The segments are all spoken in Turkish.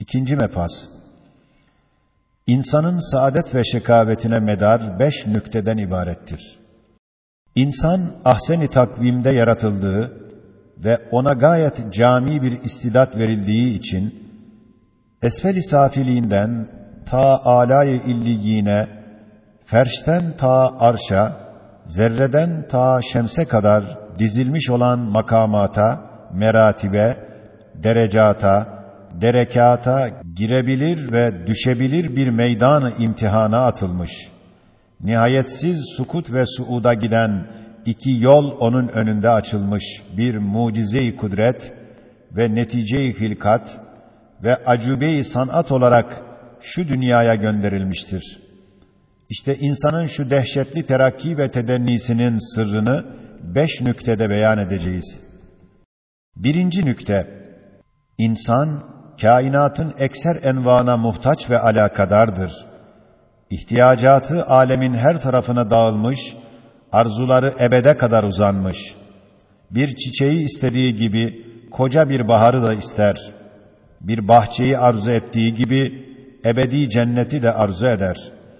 İkinci mefaz. İnsanın saadet ve şekavetine medar 5 nükteden ibarettir. İnsan ahsen-i takvimde yaratıldığı ve ona gayet cami bir istidat verildiği için esfel-i safiliğinden ta âlâ-i illiyîne, ferşten ta arşa, zerreden ta şemse kadar dizilmiş olan makamata, meratibe, derecata, derekata girebilir ve düşebilir bir meydan-ı imtihana atılmış. Nihayetsiz sukut ve suuda giden 2 yol onun önünde açılmış bir mucize-i kudret ve netice-i hilkat ve acube-i sanat olarak şu dünyaya gönderilmiştir. İşte insanın şu dehşetli terakki ve tedennisinin sırrını 5 nüktede beyan edeceğiz. Birinci nükte, İnsan, kainatın ekser envana muhtaç ve alakadardır. İhtiyacatı âlemin her tarafına dağılmış, arzuları ebede kadar uzanmış. Bir çiçeği istediği gibi koca bir baharı da ister. Bir bahçeyi arzu ettiği gibi ebedi cenneti de arzu eder.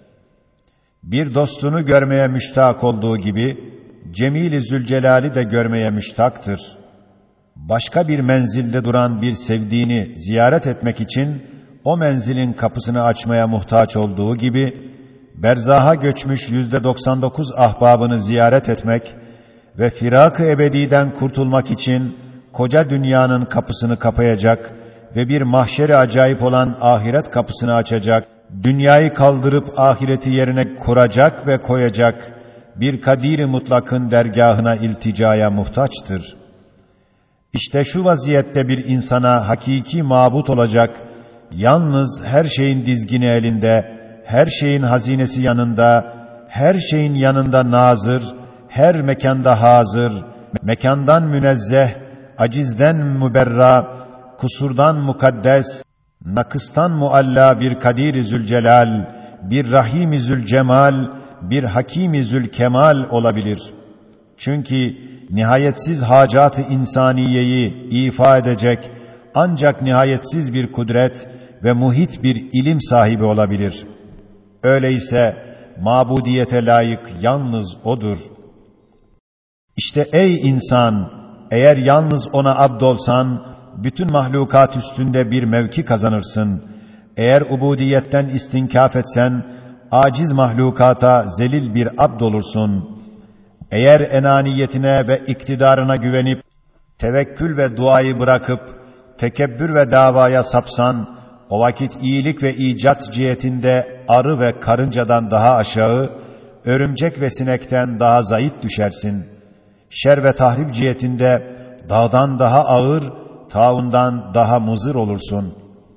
Bir dostunu görmeye müştak olduğu gibi Cemîl-i Zülcelal'i de görmeye müştaktır. Başka bir menzilde duran bir sevdiğini ziyaret etmek için o menzilin kapısını açmaya muhtaç olduğu gibi berzaha göçmüş %99 ahbabını ziyaret etmek ve firak-ı ebediden kurtulmak için koca dünyanın kapısını kapayacak ve bir mahşeri acayip olan ahiret kapısını açacak, dünyayı kaldırıp ahireti yerine kuracak ve koyacak bir kadir-i mutlakın dergâhına ilticaya muhtaçtır. İşte şu vaziyette bir insana hakiki mabut olacak, yalnız her şeyin dizgini elinde, her şeyin hazinesi yanında, her şeyin yanında nazır, her mekanda hazır, mekandan münezzeh, acizden müberra, kusurdan mukaddes, nakıstan mualla bir Kadir-i Zülcelal, bir Rahim-i Zülcemal, bir Hakim-i Zülkemal olabilir. Çünkü nihayetsiz hacat-ı insaniyeyi ifa edecek ancak nihayetsiz bir kudret ve muhit bir ilim sahibi olabilir. Öyleyse mabudiyete layık yalnız O'dur. İşte ey insan, eğer yalnız O'na abdolsan, bütün mahlukat üstünde bir mevki kazanırsın. Eğer ubudiyetten istinkaf etsen, aciz mahlukata zelil bir abd olursun. Eğer enaniyetine ve iktidarına güvenip, tevekkül ve duayı bırakıp, tekebbür ve davaya sapsan, o vakit iyilik ve icat cihetinde arı ve karıncadan daha aşağı, örümcek ve sinekten daha zayıf düşersin. Şer ve tahrip cihetinde dağdan daha ağır, taundan daha muzır olursun.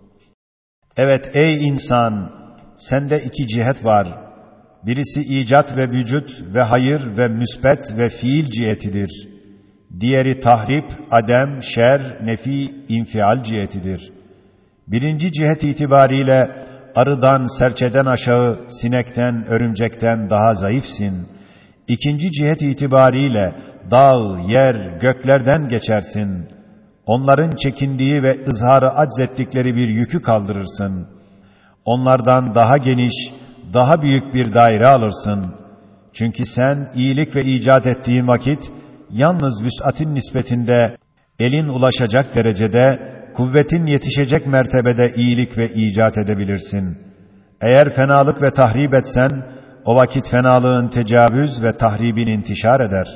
Evet ey insan, sende 2 cihet var. Birisi icat ve vücut ve hayır ve müsbet ve fiil cihetidir. Diğeri tahrip, adem, şer, nefi, infial cihetidir. Birinci cihet itibariyle arıdan, serçeden aşağı, sinekten, örümcekten daha zayıfsın. İkinci cihet itibariyle dağ, yer, göklerden geçersin. Onların çekindiği ve ızharı aczettikleri bir yükü kaldırırsın. Onlardan daha geniş, daha büyük bir daire alırsın. Çünkü sen iyilik ve icat ettiğin vakit, yalnız vüs'atin nispetinde, elin ulaşacak derecede, kuvvetin yetişecek mertebede iyilik ve icat edebilirsin. Eğer fenalık ve tahrip etsen, o vakit fenalığın tecavüz ve tahribin intişar eder.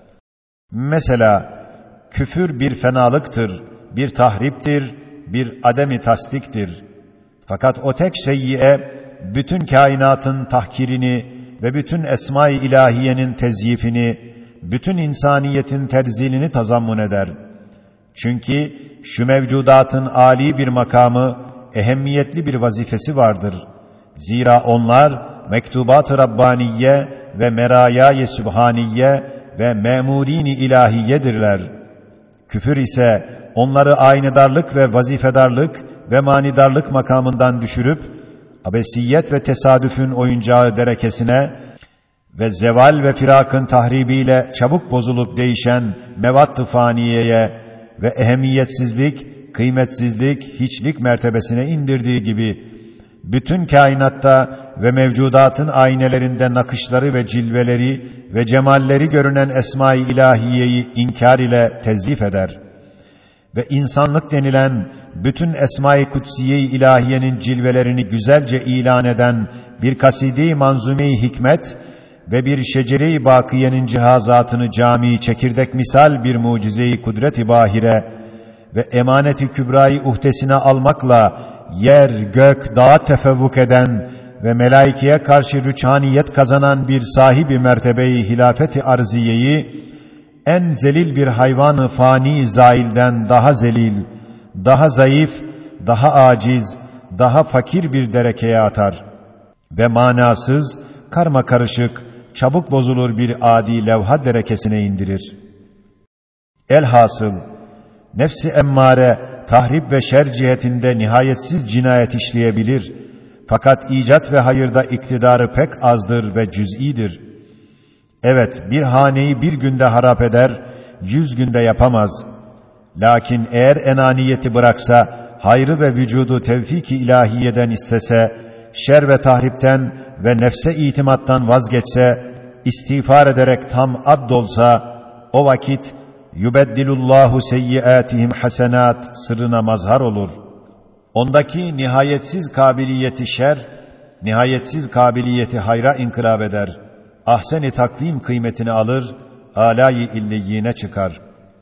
Mesela, küfür bir fenalıktır, bir tahriptir, bir adem-i tasdiktir. Fakat o tek seyyiye, bütün kainatın tahkirini ve bütün esma-i ilahiyenin tezyifini, bütün insaniyetin terzilini tazammun eder. Çünkü şu mevcudatın âli bir makamı, ehemmiyetli bir vazifesi vardır. Zira onlar mektubat-ı Rabbaniye ve merâyâ-i Sübhaniye ve memûrin-i ilahiyedirler. Küfür ise onları aynidarlık ve vazifedarlık ve manidarlık makamından düşürüp, abesiyet ve tesadüfün oyuncağı derekesine ve zeval ve firakın tahribiyle çabuk bozulup değişen mevat-ı faniyeye ve ehemmiyetsizlik, kıymetsizlik, hiçlik mertebesine indirdiği gibi, bütün kainatta ve mevcudatın aynelerinde nakışları ve cilveleri ve cemalleri görünen Esma-i İlahiye'yi inkar ile tezyif eder. Ve insanlık denilen bütün Esma-i Kutsiye-i İlahiye'nin cilvelerini güzelce ilan eden bir kaside-i manzume-i hikmet ve bir şecere-i bakiyenin cihazatını cami çekirdek misal bir mucize-i kudret-i bahire ve emanet-i kübra-i uhdesine almakla yer, gök, dağa tefevvuk eden ve melaikeye karşı rüçhaniyet kazanan bir sahibi mertebe-i hilafet-i arziyeyi en zelil bir hayvan-ı fani zailden daha zelil, daha zayıf, daha aciz, daha fakir bir derekeye atar ve manasız, karma karışık, çabuk bozulur bir adi levha derekesine indirir. Elhasıl, nefs-i emmare, tahrip ve şer cihetinde nihayetsiz cinayet işleyebilir. Fakat icat ve hayırda iktidarı pek azdır ve cüz'idir. Evet, bir haneyi bir günde harap eder, 100 günde yapamaz. Lakin eğer enaniyeti bıraksa, hayrı ve vücudu tevfik-i ilahiyeden istese, şer ve tahripten ve nefse itimattan vazgeçse, istiğfar ederek tam abdolsa, o vakit yubeddilullahu seyyiatihim hasenat sırrına mazhar olur. Ondaki nihayetsiz kabiliyeti şer, nihayetsiz kabiliyeti hayra inkılap eder. Ahsen-i takvim kıymetini alır, âlâ-i illiyine çıkar.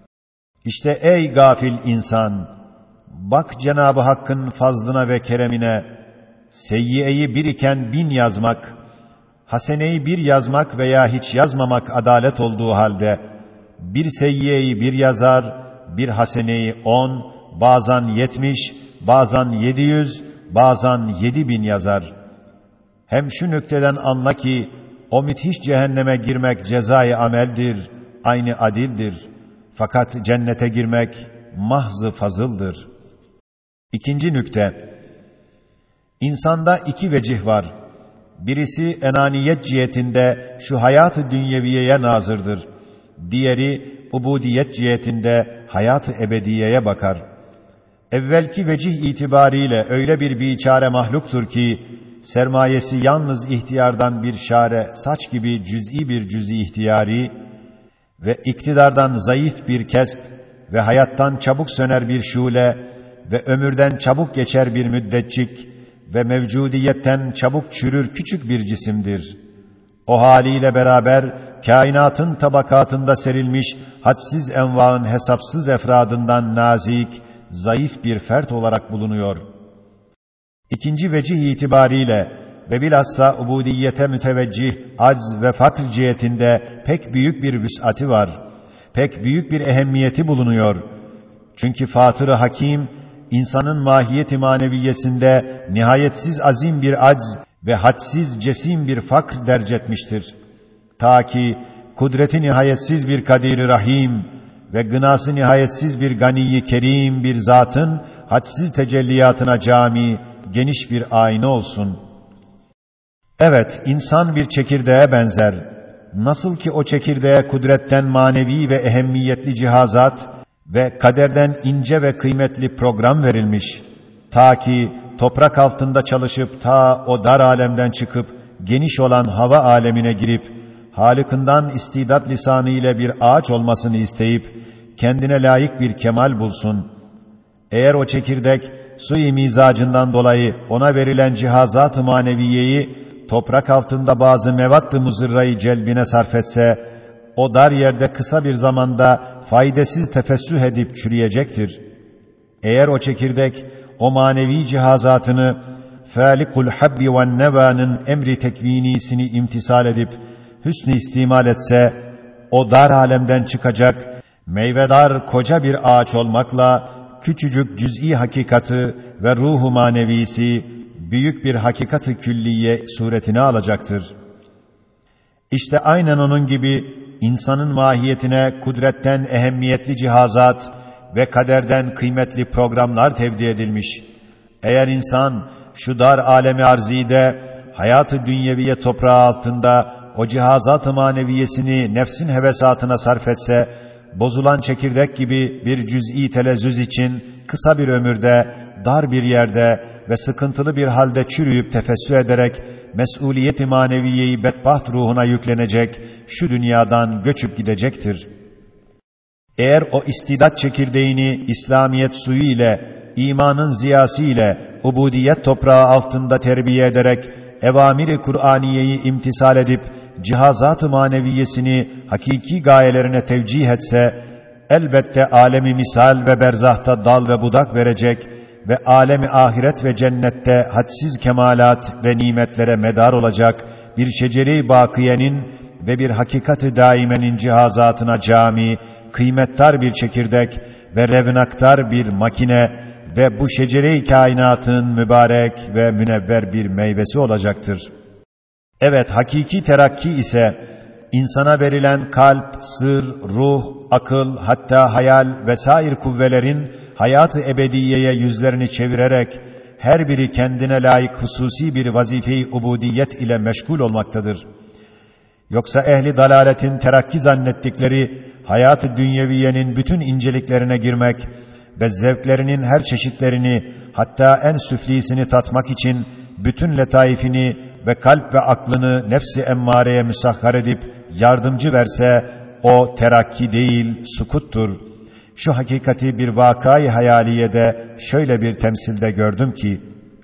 İşte ey gafil insan, bak Cenab-ı Hakk'ın fazlına ve keremine, seyyiyeyi bir iken 1000 yazmak, haseneyi 1 yazmak veya hiç yazmamak adalet olduğu halde, bir seyyiyeyi 1 yazar, bir haseneyi 10, bazen 70, bazen 700, bazen 7000 yazar. Hem şu nükteden anla ki, o müthiş cehenneme girmek cezai ameldir, aynı adildir. Fakat cennete girmek mahz-ı fazıldır. İkinci nükte, insanda 2 vecih var. Birisi enaniyet cihetinde şu hayat-ı dünyeviyeye nazırdır. Diğeri ubudiyet cihetinde hayat-ı ebediyeye bakar. Evvelki vecih itibariyle öyle bir biçare mahluktur ki, sermayesi yalnız ihtiyardan bir şare, saç gibi cüz'i bir cüz'i ihtiyari ve iktidardan zayıf bir kesp ve hayattan çabuk söner bir şule ve ömürden çabuk geçer bir müddetçik ve mevcudiyetten çabuk çürür küçük bir cisimdir. O haliyle beraber kainatın tabakatında serilmiş hadsiz envaın hesapsız efradından nazik, zayıf bir fert olarak bulunuyor. İkinci vecih itibariyle ve bilhassa ubudiyete müteveccih, acz ve fakr cihetinde pek büyük bir vüs'ati var. Pek büyük bir ehemmiyeti bulunuyor. Çünkü Fatır-ı Hakim, insanın mahiyeti maneviyesinde nihayetsiz azim bir acz ve hadsiz cesim bir fakr derc etmiştir. Ta ki kudreti nihayetsiz bir Kadir-i Rahim ve gınası nihayetsiz bir Gani-i Kerim bir zatın hadsiz tecelliyatına cami, geniş bir ayna olsun. Evet, insan bir çekirdeğe benzer. Nasıl ki o çekirdeğe kudretten manevi ve ehemmiyetli cihazat ve kaderden ince ve kıymetli program verilmiş. Ta ki toprak altında çalışıp ta o dar alemden çıkıp geniş olan hava alemine girip Halık'ından istidat lisanı ile bir ağaç olmasını isteyip kendine layık bir kemal bulsun. Eğer o çekirdek sui mizacından dolayı ona verilen cihazat-ı maneviyeyi toprak altında bazı mevat-ı muzırrayı celbine sarf etse, o dar yerde kısa bir zamanda faydasız tefessüh edip çürüyecektir. Eğer o çekirdek o manevi cihazatını fâlikul habbi ve nevanın emri tekvinisini imtisal edip hüsnü istimal etse, o dar alemden çıkacak meyvedar koca bir ağaç olmakla küçücük cüz'i hakikatı ve ruhu manevisi büyük bir hakikat-ı külliye suretini alacaktır. İşte aynen onun gibi insanın mahiyetine kudretten ehemmiyetli cihazat ve kaderden kıymetli programlar tevdi edilmiş. Eğer insan şu dar alemi arzide hayat-ı dünyeviye toprağı altında o cihazat-ı maneviyesini nefsin hevesatına sarf etse, bozulan çekirdek gibi bir cüz'i telezzüz için kısa bir ömürde, dar bir yerde ve sıkıntılı bir halde çürüyüp tefessü ederek, mesuliyet-i maneviyeyi bedbaht ruhuna yüklenecek, şu dünyadan göçüp gidecektir. Eğer o istidat çekirdeğini İslamiyet suyu ile, imanın ziyası ile, ubudiyet toprağı altında terbiye ederek, evamir-i Kur'aniyeyi imtisal edip, cihazat-ı maneviyesini hakiki gayelerine tevcih etse, elbette alemi misal ve berzahta dal ve budak verecek ve alemi ahiret ve cennette hadsiz kemalat ve nimetlere medar olacak bir şecere-i bakiyenin ve bir hakikat-ı daimenin cihazatına cami, kıymettar bir çekirdek ve revnaktar bir makine ve bu şecere-i kainatın mübarek ve münevver bir meyvesi olacaktır. Evet, hakiki terakki ise insana verilen kalp, sır, ruh, akıl, hatta hayal vesair kuvvelerin hayat-ı ebediyeye yüzlerini çevirerek her biri kendine layık hususi bir vazife-i ubudiyet ile meşgul olmaktadır. Yoksa ehli dalaletin terakki zannettikleri hayat-ı dünyeviyenin bütün inceliklerine girmek ve zevklerinin her çeşitlerini hatta en süflisini tatmak için bütün letaifini ve kalp ve aklını nefs-i emmareye müsahhar edip yardımcı verse o terakki değil sukuttur. Şu hakikati bir vakâ-i hayaliyede şöyle bir temsilde gördüm ki,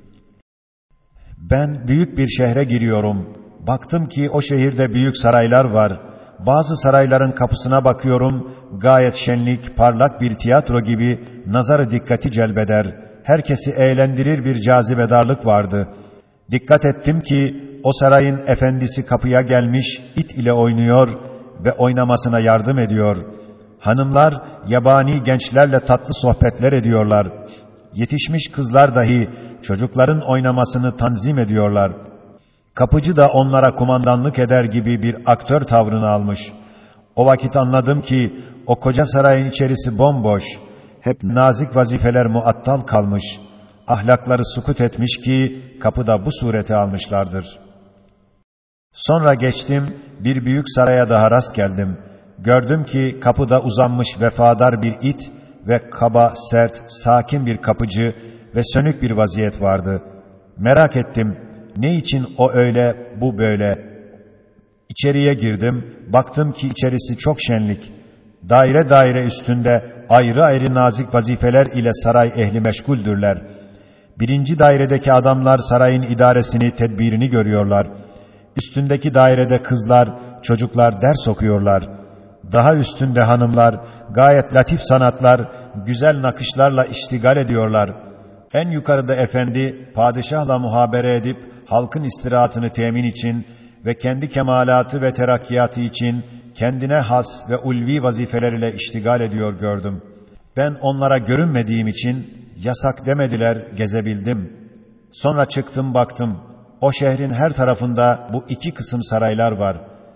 ben büyük bir şehre giriyorum. Baktım ki o şehirde büyük saraylar var. Bazı sarayların kapısına bakıyorum, gayet şenlik, parlak bir tiyatro gibi nazarı dikkati celbeder. Herkesi eğlendirir bir cazibedarlık vardı. Dikkat ettim ki o sarayın efendisi kapıya gelmiş, it ile oynuyor ve oynamasına yardım ediyor. Hanımlar yabani gençlerle tatlı sohbetler ediyorlar. Yetişmiş kızlar dahi çocukların oynamasını tanzim ediyorlar. Kapıcı da onlara kumandanlık eder gibi bir aktör tavrını almış. O vakit anladım ki o koca sarayın içerisi bomboş, hep nazik vazifeler muattal kalmış. Ahlakları sukut etmiş ki kapıda bu sureti almışlardır. Sonra geçtim, bir büyük saraya daha rast geldim. Gördüm ki kapıda uzanmış vefadar bir it ve kaba, sert, sakin bir kapıcı ve sönük bir vaziyet vardı. Merak ettim, ne için o öyle, bu böyle? İçeriye girdim, baktım ki içerisi çok şenlik. Daire daire üstünde ayrı ayrı nazik vazifeler ile saray ehli meşguldürler. Birinci dairedeki adamlar sarayın idaresini, tedbirini görüyorlar. Üstündeki dairede kızlar, çocuklar ders okuyorlar. Daha üstünde hanımlar, gayet latif sanatlar, güzel nakışlarla iştigal ediyorlar. En yukarıda efendi, padişahla muhabere edip, halkın istirahatını temin için ve kendi kemalatı ve terakkiyatı için kendine has ve ulvi vazifeler ile iştigal ediyor gördüm. Ben onlara görünmediğim için yasak demediler, gezebildim. Sonra çıktım baktım, o şehrin her tarafında bu iki kısım saraylar var.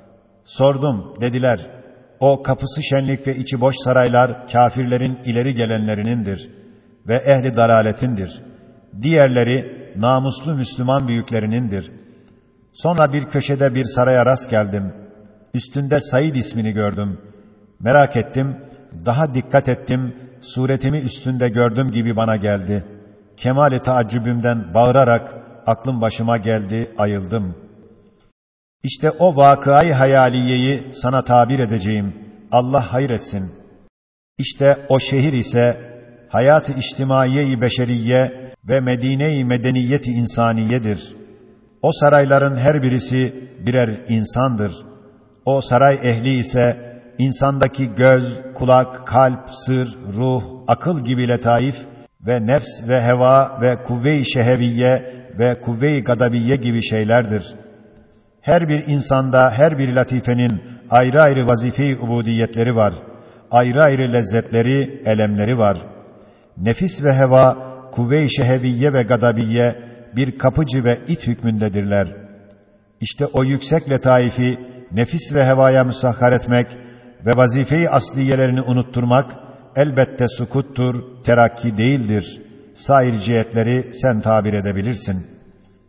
Sordum, dediler, o kapısı şenlik ve içi boş saraylar kâfirlerin ileri gelenlerinindir ve ehli dalaletindir. Diğerleri namuslu Müslüman büyüklerinindir. Sonra bir köşede bir saraya rast geldim. Üstünde Said ismini gördüm. Merak ettim, daha dikkat ettim, suretimi üstünde gördüm gibi bana geldi. Kemal-i taaccübümden bağırarak aklım başıma geldi, ayıldım. İşte o vakıayı hayaliyeyi sana tabir edeceğim. Allah hayretsin. İşte o şehir ise hayat-ı içtimaiye-i beşeriye ve medine-i medeniyet-i insaniyedir. O sarayların her birisi birer insandır. O saray ehli ise insandaki göz, kulak, kalp, sır, ruh, akıl gibi letaif ve nefs ve heva ve kuvve-i şeheviye ve kuvve-i gadabiye gibi şeylerdir. Her bir insanda her bir latifenin ayrı ayrı vazife-i ubudiyetleri var. Ayrı ayrı lezzetleri, elemleri var. Nefis ve heva, kuvve-i şeheviye ve gadabiye bir kapıcı ve it hükmündedirler. İşte o yüksek letaifi nefis ve hevaya müsahhar etmek ve vazife-i asliyelerini unutturmak elbette sukuttur, terakki değildir. Sair cihetleri sen tabir edebilirsin.